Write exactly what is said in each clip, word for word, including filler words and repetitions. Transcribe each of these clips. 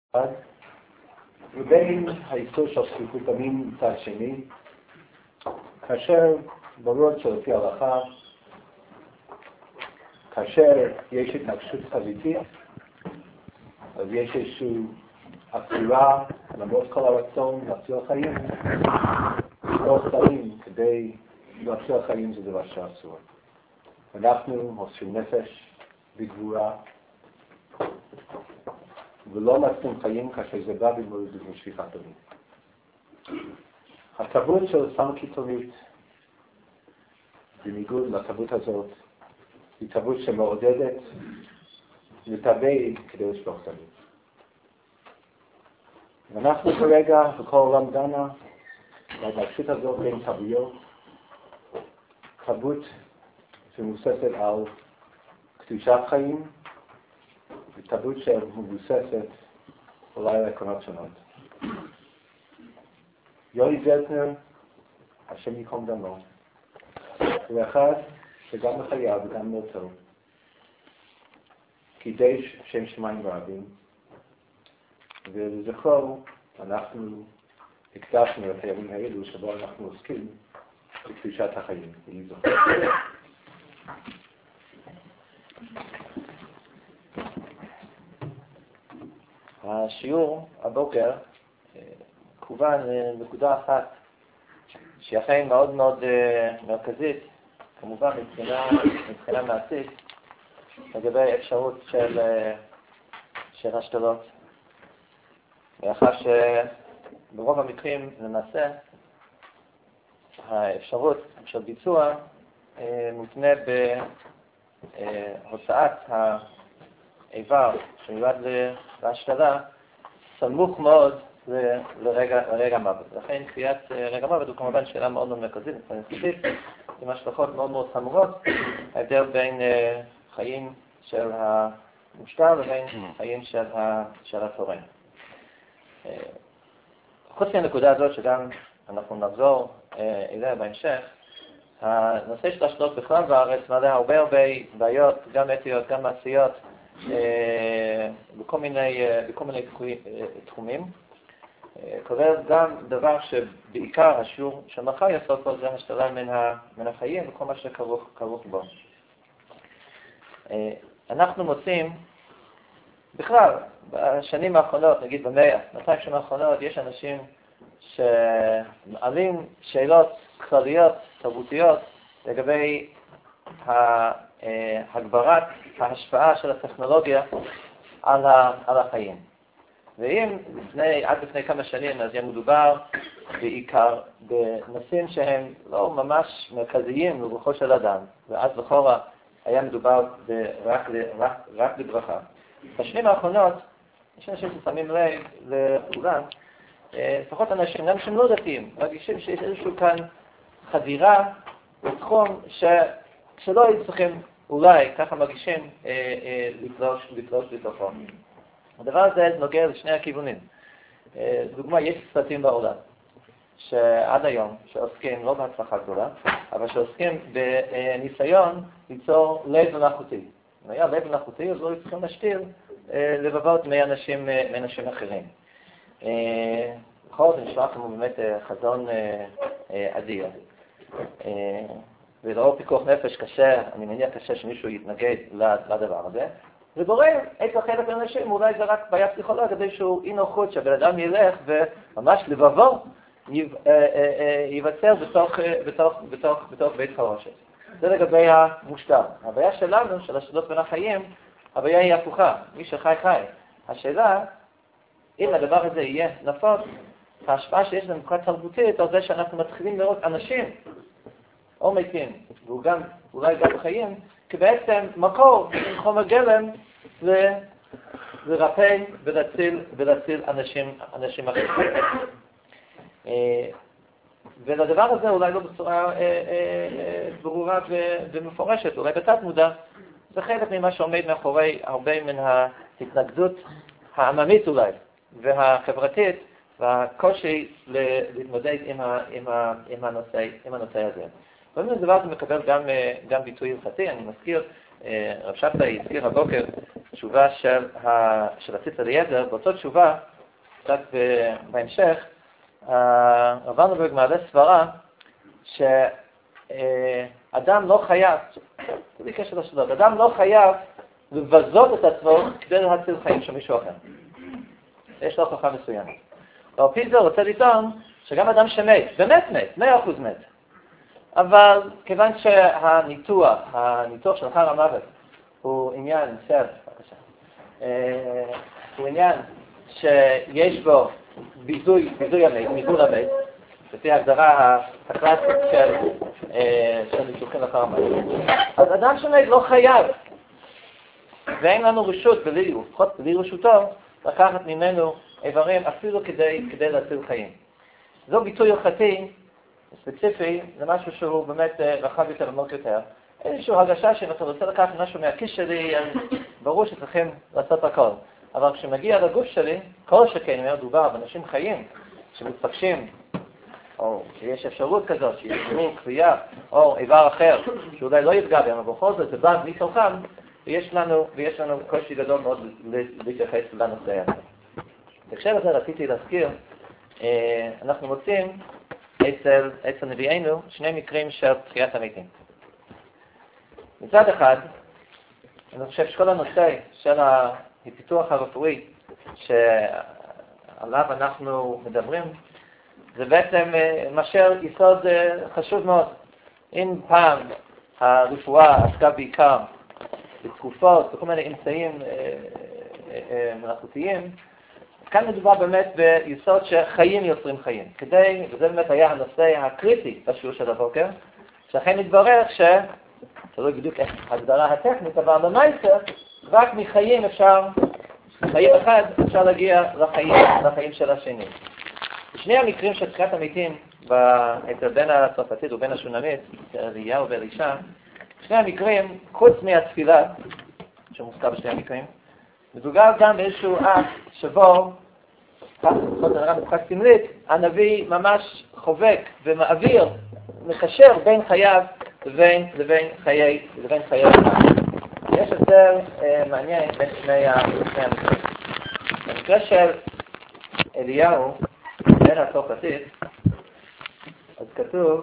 ובין האיסור של שפיכות דמים מצד שני, כאשר ברור שלפי ההלכה, כאשר יש התנגשות חזיתית, אז יש איזושהי עצירה, למרות כל הרצון להציל חיים, לא חיים כדי להציל חיים זה דבר שאסור. אנחנו מוסרים נפש בגבורה, ולא להציל חיים כאשר זה בא במורד בשפיכת דמים. התרבות של סנקיתונית, בניגוד לתרבות הזאת, היא תרבות שמעודדת להתאבד כדי לשפוך דמים. ואנחנו כרגע, בכל העולם דנה, בהתנגשות הזאת בין תרבויות, תרבות שמבוססת על קדושת חיים, ותרבות שמבוססת אולי על עקרונות שונות. יולי זלצנר, השם ייקום דמו, הוא אחד שגם בחייו וגם מותו, קידש שם שמיים רבים, ולזכרו אנחנו הקדשנו את הימים האלו שבו אנחנו עוסקים בקדושת החיים. יהי זכרו. השיעור הבוקר כוון לנקודה אחת שהיא אכן מאוד מאוד מרכזית, כמובן מבחינה, מבחינה מעשית, לגבי אפשרות של, של השתלות. מאחר שברוב המקרים למעשה האפשרות של ביצוע מותנה בהוצאת האיבר שמיועד להשתלה סמוך מאוד לרגע, לרגע מוות. לכן קביעת רגע מוות הוא כמובן שאלה מאוד מאוד מרכזית, עם השלכות מאוד מאוד חמורות, ההבדל בין חיים של המושתל לבין חיים של, של התורם. חוץ מהנקודה הזאת שגם אנחנו נחזור אליה בהמשך, הנושא של השתלות בכלל בארץ מעלה הרבה הרבה בעיות, גם אתיות, גם מעשיות, בכל מיני, בכל מיני תחומים. כולל גם דבר שבעיקר השיעור של מחר יעשות פה זה השתלה מן, ה, מן החיים וכל מה שכרוך כרוך בו. אנחנו מוצאים, בכלל, בשנים האחרונות, נגיד במאה, מאתיים שנים האחרונות, יש אנשים שמעלים שאלות כלליות, תרבותיות, לגבי הגברת ההשפעה של הטכנולוגיה על, ה, על החיים. ואם לפני, עד לפני כמה שנים, אז היה מדובר בעיקר בנושאים שהם לא ממש מרכזיים לרוחו של אדם, ואז לכאורה היה מדובר רק, רק, רק לברכה. בשנים האחרונות, יש אנשים ששמים לב לכולם, לפחות אנשים, אנשים לא דתיים, מרגישים שיש איזשהו כאן חדירה לתחום ש, שלא היו צריכים אולי, ככה מרגישים, לפלוש, לפלוש לתוכו. הדבר הזה נוגע לשני הכיוונים. דוגמה, יש סרטים בעולם שעד היום, שעוסקים לא בהצלחה גדולה, אבל שעוסקים בניסיון ליצור לב מלאכותי. אם היה לב מלאכותי, אז לא צריכים להשתיל לבבות מאנשים, מאנשים אחרים. בכל זאת נשמע כמו באמת חזון אדיר. ולאור פיקוח נפש קשה, אני מניח קשה שמישהו יתנגד לדבר הזה. וגורם אצל חלק מהאנשים, אולי זה רק בעיה פסיכולוגית, כדי שהוא אי נוחות, שהבן אדם ילך וממש לבבו ייווצר בתוך, בתוך, בתוך, בתוך בית חרושת. זה לגבי המושתל. הבעיה שלנו, של השתלות בין החיים, הבעיה היא הפוכה, מי שחי חי. השאלה, אם הדבר הזה יהיה נפוץ, ההשפעה שיש לנו מבחינה תרבותית, על זה שאנחנו מתחילים לראות אנשים, או מתים, והוא גם, אולי גם בחיים, כבעצם מקור עם חומר גלם לרפא ולהציל, ולהציל אנשים, אנשים אחרים. ולדבר הזה אולי לא בצורה ברורה ומפורשת, אולי בתת מודע, זה חלק ממה שעומד מאחורי הרבה מן ההתנגדות העממית אולי, והחברתית, והקושי להתמודד עם, ה, עם, ה, עם, הנושא, עם הנושא הזה. ואם הדבר הזה מקבל גם, גם ביטוי הלכתי, אני מזכיר, רב שבתאי הזכיר הבוקר התשובה של, ה... של הציץ אליעזר. באותה תשובה, קצת בהמשך, רב אנדרברג מעלה סברה שאדם לא חייב, זה קשר לשאלות, אדם לא חייב לבזות את עצמו כדי להציל חיים של מישהו אחר. יש לו הוכחה מסוימת. ועל פי זה רוצה לטעון שגם אדם שמת, באמת מת, מאה אחוז מת. אבל כיוון שהניתוח, הניתוח של אחר המוות, הוא עניין, סר, בבקשה, הוא עניין שיש בו ביזוי, ביזוי המת, מיגון המת, לפי ההגדרה הקלאסית של, של ניתוחים לאחר המוות. אז אדם שמת לא חייב, ואין לנו רשות בלי, לפחות בלי רשותו, לקחת ממנו איברים אפילו כדי, כדי להציל חיים. זו ביטוי הלכתי ספציפי, זה משהו שהוא באמת רחב יותר עמוק יותר. איזושהי הרגשה שאם אתה רוצה לקחת משהו מהכיס שלי, אז ברור שצריכים לעשות הכל. אבל כשמגיע לגוף שלי, כל שכן, אם מדובר באנשים חיים שמתפגשים, או שיש אפשרות כזאת, שיש סירוב, כפייה, או איבר אחר, שאולי לא יפגע בהם, אבל בכל זאת זה בא מתוכם, ויש לנו, ויש לנו קושי גדול מאוד להתייחס לנושא הזה. בהקשר הזה רציתי להזכיר, אנחנו מוצאים אצל, אצל נביאנו שני מקרים של תחיית המתים. מצד אחד, אני חושב שכל הנושא של הפיתוח הרפואי שעליו אנחנו מדברים, זה בעצם משל יסוד חשוב מאוד. אם פעם הרפואה עסקה בעיקר בתקופות, בכל מיני אמצעים מלאכותיים, כאן מדובר באמת ביסוד שחיים יוצרים חיים. כדי, וזה באמת היה הנושא הקריטי בשיעור של הבוקר, שאכן מתברר ש... תלוי בדיוק איך ההגדרה הטכנית, אבל במעשה, רק מחיים אפשר, מחיים אחד אפשר להגיע לחיים, לחיים של השני. בשני המקרים של תחיית המתים, אצל בין הצרפתית ובין השונמית, אליהו ואלישע, שני המקרים, חוץ מהתפילה, שמוזכר בשני המקרים, מדובר גם באיזשהו אקט שבו, זאת הרע משחק סמלית, הנביא ממש חובק ומעביר, מקשר בין חייו לבין, לבין חיי, לבין חיי אדם. יש יותר אה, מעניין בין שני המקרים. במקרה של אליהו, בין הצרפתית, אז כתוב,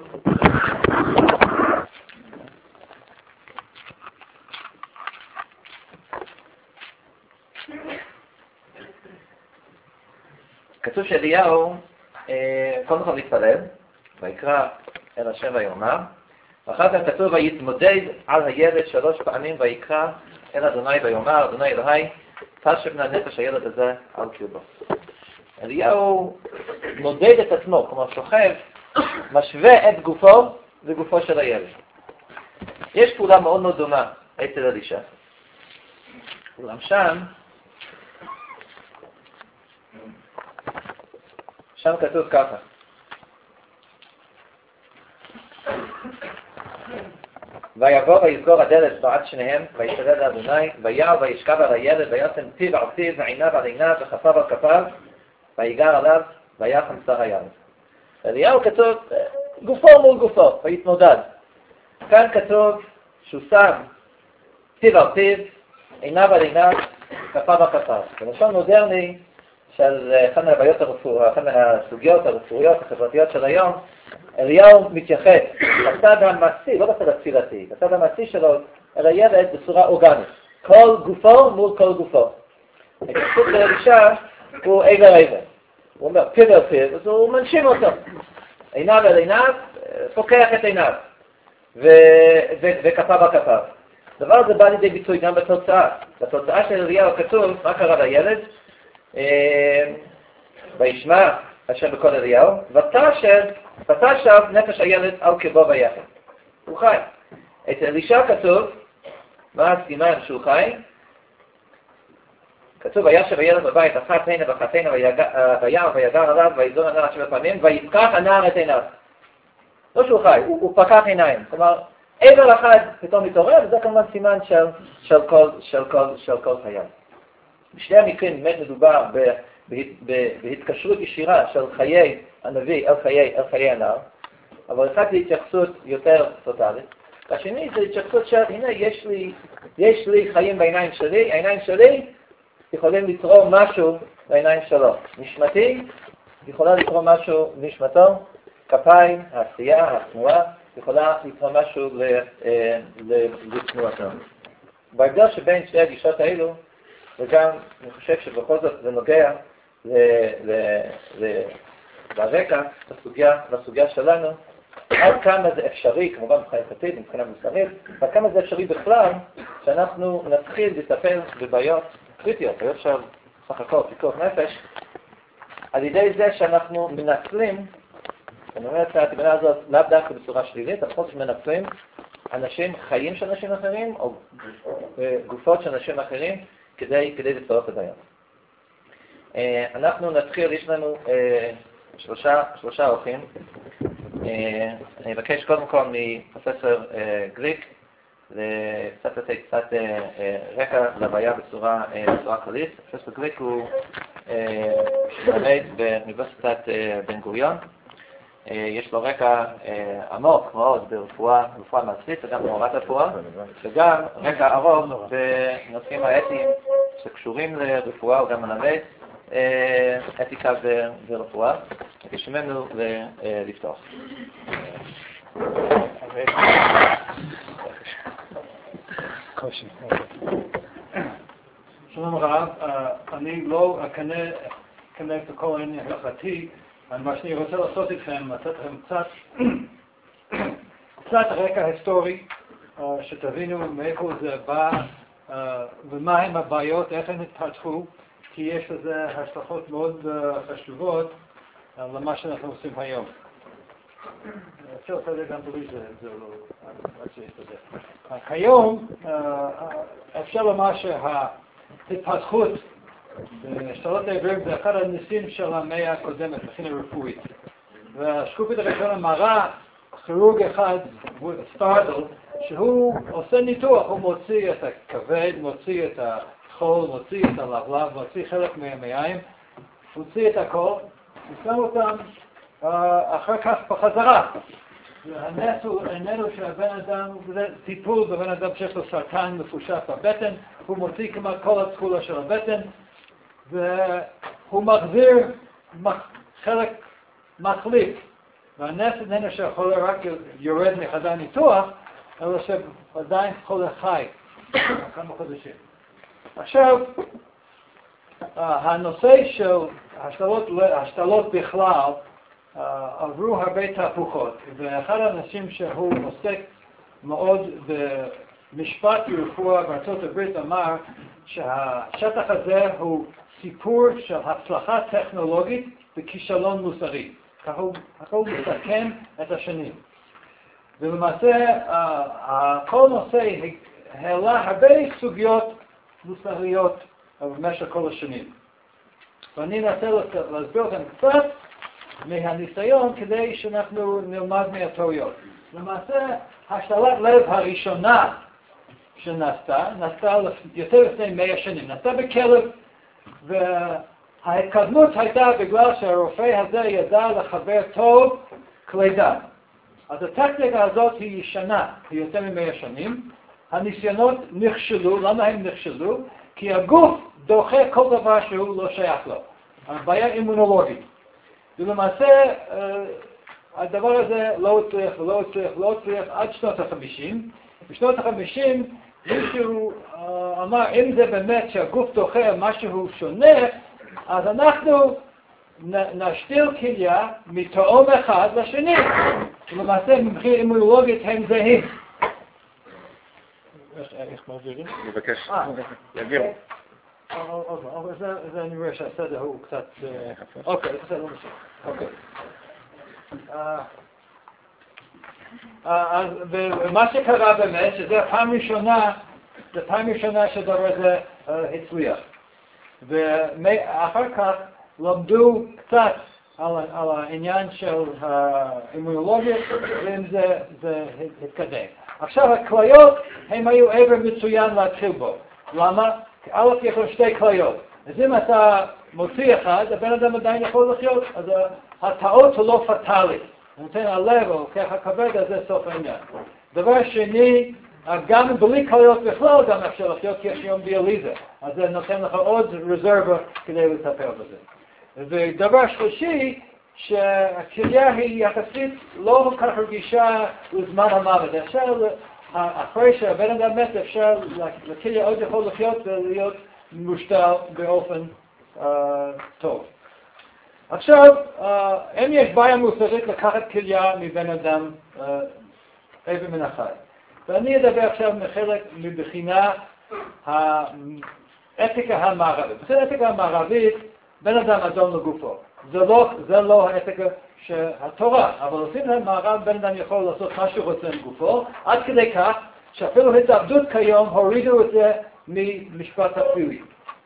כתוב שאליהו קודם כל להתפלל, ויקרא אל השם ויאמר, ואחר כך כתוב ויתמודד על הילד שלוש פעמים ויקרא אל אדוני ויאמר, אדוני אלוהי, תשב נא נפש הילד הזה על קרבו. אליהו מודד את עצמו, כלומר שוכב, משווה את גופו וגופו של הילד. יש פעולה מאוד מאוד דומה אצל אלישע. אולם שם, שם כתוב ככה. ויבוא ויסגור הדלת בעד שניהם, וישתדל לאדוני, ויער וישכב על הילד, וישם פיו על פיו, ועיניו על עיניו, וכפיו על כפיו, ויגר עליו, ויחם שר הילד. אליהו כתוב, גופו מול גופו, ויתמודד. כאן כתוב שהוא שם פיו על פיו, עיניו על עיניו, כפיו על כפיו. בלשון מודרני, של אחד מהבעיות הרפואיות, אחד מהסוגיות הרפואיות החברתיות של היום, אליהו מתייחס לצד המעשי, לא בצד התפילתי, לצד המעשי שלו, אל הילד בצורה אורגנית. כל גופו מול כל גופו. ההתייחסות של אלישע הוא עבר עבר. הוא אומר פיו אל פיו, אז הוא מנשים אותו. עיניו אל עיניו, פוקח את עיניו, וכפיו על כפיו. הדבר הזה בא לידי ביטוי גם בתוצאה. בתוצאה של אליהו כתוב, מה קרה לילד? וישמע השם בקול אליהו, ותשב נפש הילד על קרבו ויחם. הוא חי. אצל אלישע כתוב, מה הסימן שהוא חי? כתוב, וישב הילד בבית, אחת הנה ואחת הנה, ויער ויגר עליו, ויזור הנער שבע פעמים, ויפקח הנער את עיניו. לא שהוא חי, הוא, הוא פקח עיניים. כלומר, עבר אחד פתאום מתעורר, וזה כמובן סימן של, של, כל, של, כל, של כל חייו. בשני המקרים באמת מדובר ב, ב, ב, בהתקשרות ישירה של חיי הנביא אל חיי, אל חיי הנער, אבל אחד זה התייחסות יותר טוטלית. והשני זה התייחסות של, הנה יש לי יש לי חיים בעיניים שלי, העיניים שלי יכולים לתרום משהו בעיניים שלו. נשמתי יכולה לתרום משהו בנשמתו, כפיים, העשייה, התנועה, יכולה לתרום משהו לתנועתו. בהבדל שבין שתי הגישות האלו, וגם אני חושב שבכל זאת זה נוגע לרקע, לסוגיה, לסוגיה שלנו, עד כמה זה אפשרי, כמובן מבחינה הלכתית, מבחינה מוסרית, עד כמה זה אפשרי בכלל, שאנחנו נתחיל לטפל בבעיות קריטיות, בעיות של סך הכל פיקוח נפש, על ידי זה שאנחנו מנצלים, אני אומר את התמונה הזאת לאו דווקא בצורה שלילית, אנחנו מנצלים אנשים, חיים של אנשים אחרים, או גופות של אנשים אחרים, כדי, כדי לפתור את הבעיות. אנחנו נתחיל, יש לנו שלושה, שלושה אורחים. אני אבקש קודם כל מפרופסור גליק, קצת לתת קצת רקע לבעיה בצורה, בצורה כללית. פרופסור גליק הוא מלמד באוניברסיטת בן גוריון. יש לו רקע עמוק מאוד ברפואה, ברפואה מעשית וגם בהוראת רפואה, וגם רקע ארוך בנושאים האתיים שקשורים לרפואה, הוא גם מלמד אתיקה ורפואה. ביקש ממנו לפתוח. שלום רב, אני לא אכנס לכל העניין ההלכתי, מה שאני רוצה לעשות איתכם, לתת לכם קצת קצת רקע היסטורי, שתבינו מאיפה זה בא ומה הם הבעיות, איך הם התפתחו, כי יש לזה השלכות מאוד חשובות למה שאנחנו עושים היום. אפשר לעשות את זה גם בלי זה, זה לא רציתי את זה. היום אפשר לומר שההתפתחות בהשתלות האיברים זה אחד הניסים של המאה הקודמת, מבחינה רפואית. והשקופית הראשונה מראה כירורג אחד, סטארדל, שהוא עושה ניתוח, הוא מוציא את הכבד, מוציא את החול, מוציא את הלבלב, מוציא חלק מהמעיים, מוציא את הכל, ושם אותם אחר כך בחזרה. והנס הוא איננו שהבן אדם, זה טיפול בבן אדם שיש לו סרטן מפושט בבטן, הוא מוציא כמעט כל התכולה של הבטן, והוא מחזיר חלק מחליף. והנס איננו שהחולה רק יורד מחדר ניתוח, אלא שעדיין חולה חי, כמה חודשים. עכשיו, הנושא של השתלות, השתלות בכלל, עברו הרבה תהפוכות, ואחד האנשים שהוא עוסק מאוד במשפט ורפואה בארצות הברית אמר שהשטח הזה הוא סיפור של הצלחה טכנולוגית וכישלון מוסרי. ככה הוא מסכם את השנים. ולמעשה, כל נושא העלה הרבה סוגיות מוסריות במשך כל השנים. ואני אנסה להסביר לכם קצת מהניסיון כדי שאנחנו נלמד מהטעויות. למעשה, השתלת לב הראשונה שנעשתה, נעשתה יותר לפני מאה שנים, נעשתה בכלב, וההתקדמות הייתה בגלל שהרופא הזה ידע לחבר טוב כלי דם. אז הטכניקה הזאת היא ישנה, היא יותר ממאה שנים. הניסיונות נכשלו, למה הם נכשלו? כי הגוף דוחה כל דבר שהוא לא שייך לו. הבעיה אימונולוגית. ולמעשה, הדבר הזה לא הצליח, לא הצליח, לא הצליח עד שנות ה-חמישים. בשנות ה-חמישים מישהו אמר, אם זה באמת שהגוף דוחה משהו שונה, אז אנחנו נשתיל כליה מתאום אחד לשני. ולמעשה, מבחינה אימונולוגית הם זהים. איך מעבירים? מבקש, יעבירו. זה אני רואה שהסדר הוא קצת... אוקיי, בסדר, לא משנה. אוקיי. ומה שקרה באמת, שזה הפעם ראשונה, זה פעם ראשונה שהדבר הזה הצליח. ואחר כך למדו קצת על העניין של האימונולוגיה, ואם זה התקדם. עכשיו, הכליות הם היו עבר מצוין להתחיל בו. למה? כי א' יש לו שתי כליות. אז אם אתה מוציא אחד, הבן אדם עדיין יכול לחיות, אז הטעות הוא לא פטאלית. נותן הלב או כך הכבד, אז זה סוף העניין. דבר שני, גם בלי כליות בכלל גם אפשר לחיות, כי יש היום דיאליזה. אז זה נותן לך עוד רזרבה כדי לטפל בזה. ודבר שלישי, שהכליה היא יחסית לא כל כך רגישה לזמן המוות. אפשר, אחרי שהבן אדם מת, אפשר, לכליה עוד יכול לחיות ולהיות מושתל באופן uh, טוב. עכשיו, uh, אם יש בעיה מוסרית לקחת כליה מבן אדם uh, איבר מן החי. ואני אדבר עכשיו מחלק מבחינה האתיקה המערבית. בסדר, האתיקה המערבית, בן אדם אדום לגופו. זה לא, זה לא האתיקה שהתורה, אבל עושים להם מערב, בן אדם יכול לעשות מה שהוא רוצה עם גופו, עד כדי כך שאפילו התאבדות כיום הורידו את זה ממשפט הפלילי.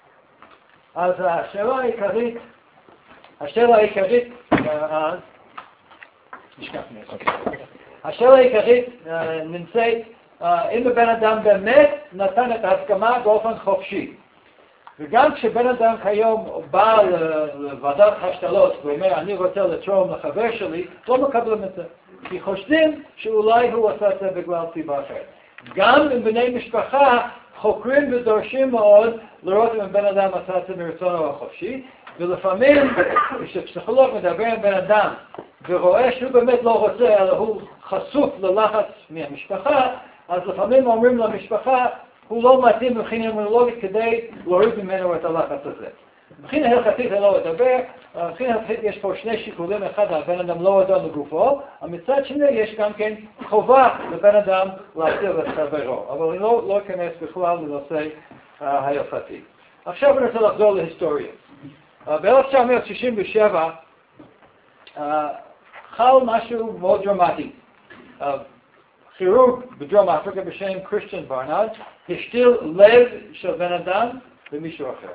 אז השאלה העיקרית, השאלה העיקרית, אז, נשכח מזה. השאלה העיקרית נמצאת, אם הבן אדם באמת נתן את ההסכמה באופן חופשי. וגם כשבן אדם כיום בא לוועדת השתלות ואומר, אני רוצה לתרום לחבר שלי, לא מקבלים את זה. כי חושבים שאולי הוא עשה את זה בגלל סיבה אחרת. גם עם בני משפחה חוקרים ודורשים מאוד לראות אם הבן אדם עשה את זה מרצונו החופשי, ולפעמים כשפסיכולוג מדבר עם בן אדם ורואה שהוא באמת לא רוצה, אלא הוא חשוף ללחץ מהמשפחה, אז לפעמים אומרים למשפחה, הוא לא מתאים מבחינה אימונולוגית כדי להוריד ממנו את הלחץ הזה. מבחינה הלכתית זה לא לדבר, מבחינה הלכתית יש פה שני שיקולים, אחד, הבן אדם לא אדום לגופו, מצד שני יש גם כן חובה לבן אדם להציל את חברו, אבל אני לא, לא אכנס בכלל לנושא uh, ההלכתי. עכשיו אני רוצה לחזור להיסטוריה. Uh, ב-אלף תשע מאות שישים ושבע uh, חל משהו מאוד דרמטי. Uh, כירורג בדרום אפריקה בשם קריסטיאן ברנרד השתיל לב של בן אדם למישהו אחר.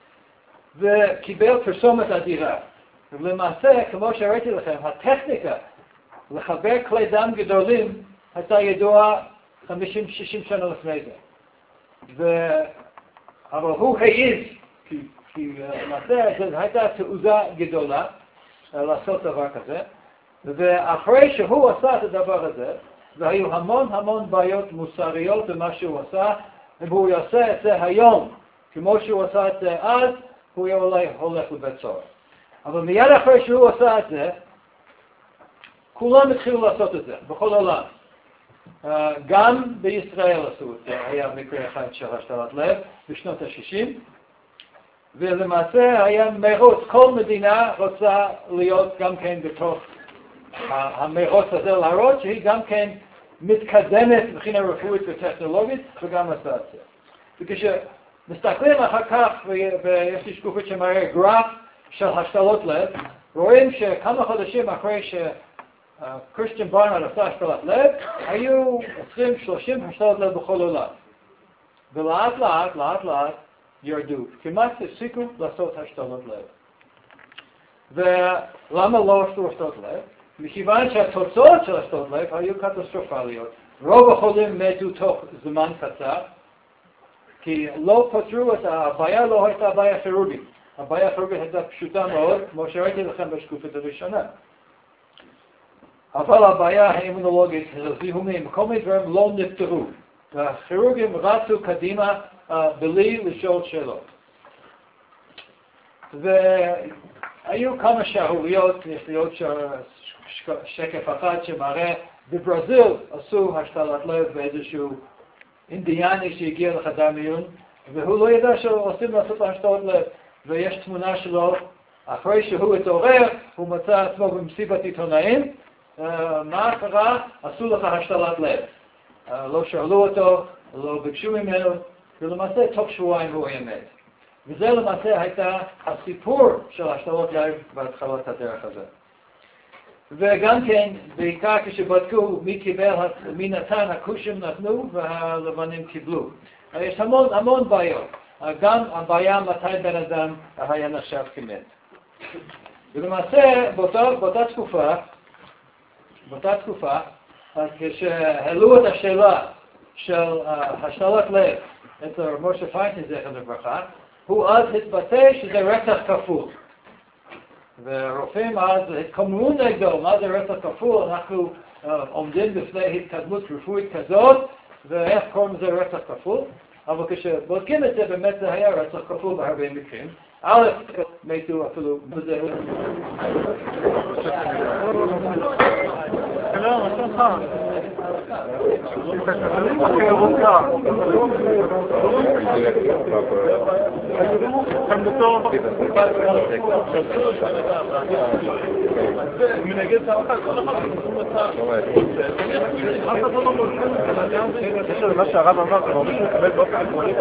וקיבל פרסומת אדירה. ולמעשה, כמו שהראיתי לכם, הטכניקה לחבר כלי דם גדולים הייתה ידועה חמישים שישים שנה לפני זה. ו... אבל הוא העיז, כי, כי למעשה זו הייתה תעוזה גדולה לעשות דבר כזה. ואחרי שהוא עשה את הדבר הזה, והיו המון המון בעיות מוסריות במה שהוא עשה, אם הוא יעשה את זה היום, כמו שהוא עשה את זה אז, הוא יהיה אולי הולך לבית סוהר. אבל מיד אחרי שהוא עשה את זה, כולם התחילו לעשות את זה, בכל העולם. גם בישראל עשו את זה, היה מקרה אחד של השתלת לב בשנות ה-שישים, ולמעשה היה מרוץ, כל מדינה רוצה להיות גם כן בתוך המרוץ הזה, להראות שהיא גם כן מתקדמת מבחינה רפואית וטכנולוגית, וגם עשה את זה. וכשמסתכלים אחר כך, ויש לי שקופית שמראה גרף של השתלות לב, רואים שכמה חודשים אחרי שקריסטיאן ברנרד עשה השתלת לב, היו עשרים שלושים השתלות לב בכל עולם. ולאט לאט, לאט לאט ירדו. כמעט הפסיקו לעשות השתלות לב. ולמה לא עשו השתלות לב? מכיוון שהתוצאות של השתלות לב היו קטסטרופליות. רוב החולים מתו תוך זמן קצר, כי לא פתרו את הבעיה, לא הייתה בעיה כירורגית. הבעיה הכירורגית הייתה פשוטה מאוד, כמו שראיתי לכם בשקופית הראשונה. אבל הבעיה האימונולוגית, הזיהומים, כל מיני דברים לא נפתרו. והכירורגים רצו קדימה uh, בלי לשאול שאלות. והיו כמה שערוריות, יש לי עוד שקף אחד שמראה, בברזיל עשו השתלת לב באיזשהו אינדיאני שהגיע לחדר מיון, והוא לא ידע שעושים לעשות השתלת לב, ויש תמונה שלו, אחרי שהוא התעורר, הוא מצא עצמו במסיבת עיתונאים, uh, מה קרה? עשו לך השתלת לב. Uh, לא שאלו אותו, לא ביקשו ממנו, ולמעשה תוך שבועיים הוא היה מת. וזה למעשה הייתה הסיפור של השתלות לב בהתחלת הדרך הזה. וגם כן, בעיקר כשבדקו מי קיבל, מי נתן, הכושים נתנו והלבנים קיבלו. יש המון המון בעיות. גם הבעיה מתי בן אדם היה נחשב כמת. ולמעשה באותה, באותה תקופה, באותה תקופה, אז כשהעלו את השאלה של השתלת לב, את משה פיינשטיין זכר לברכה, הוא אז התבטא שזה רצח כפול. ורופאים אז התקוממו נגדו, מה זה רצח כפול? אנחנו uh, עומדים בפני התקדמות רפואית כזאת, ואיך קוראים לזה רצח כפול, אבל כשבודקים את זה באמת זה היה רצח כפול בהרבה מקרים. א', מתו אפילו בזה. לא, מה שלומך? מה שהרב אמר, זה ממש מקבל באופן עקרוני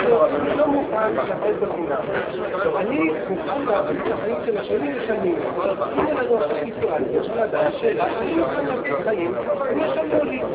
אני מוכן בחיים של השני לשנים, אם אין לנו עכשיו סיטואציה של הדעה שלה, אני מוכן להביא חיים, אני אשמור לי.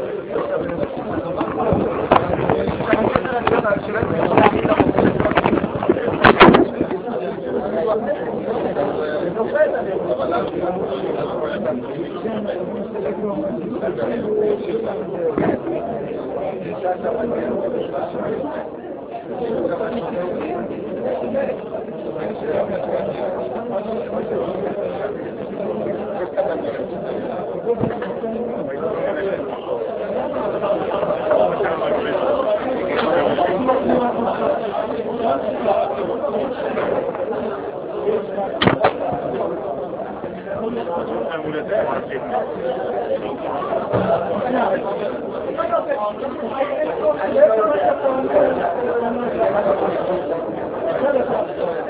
Thank you.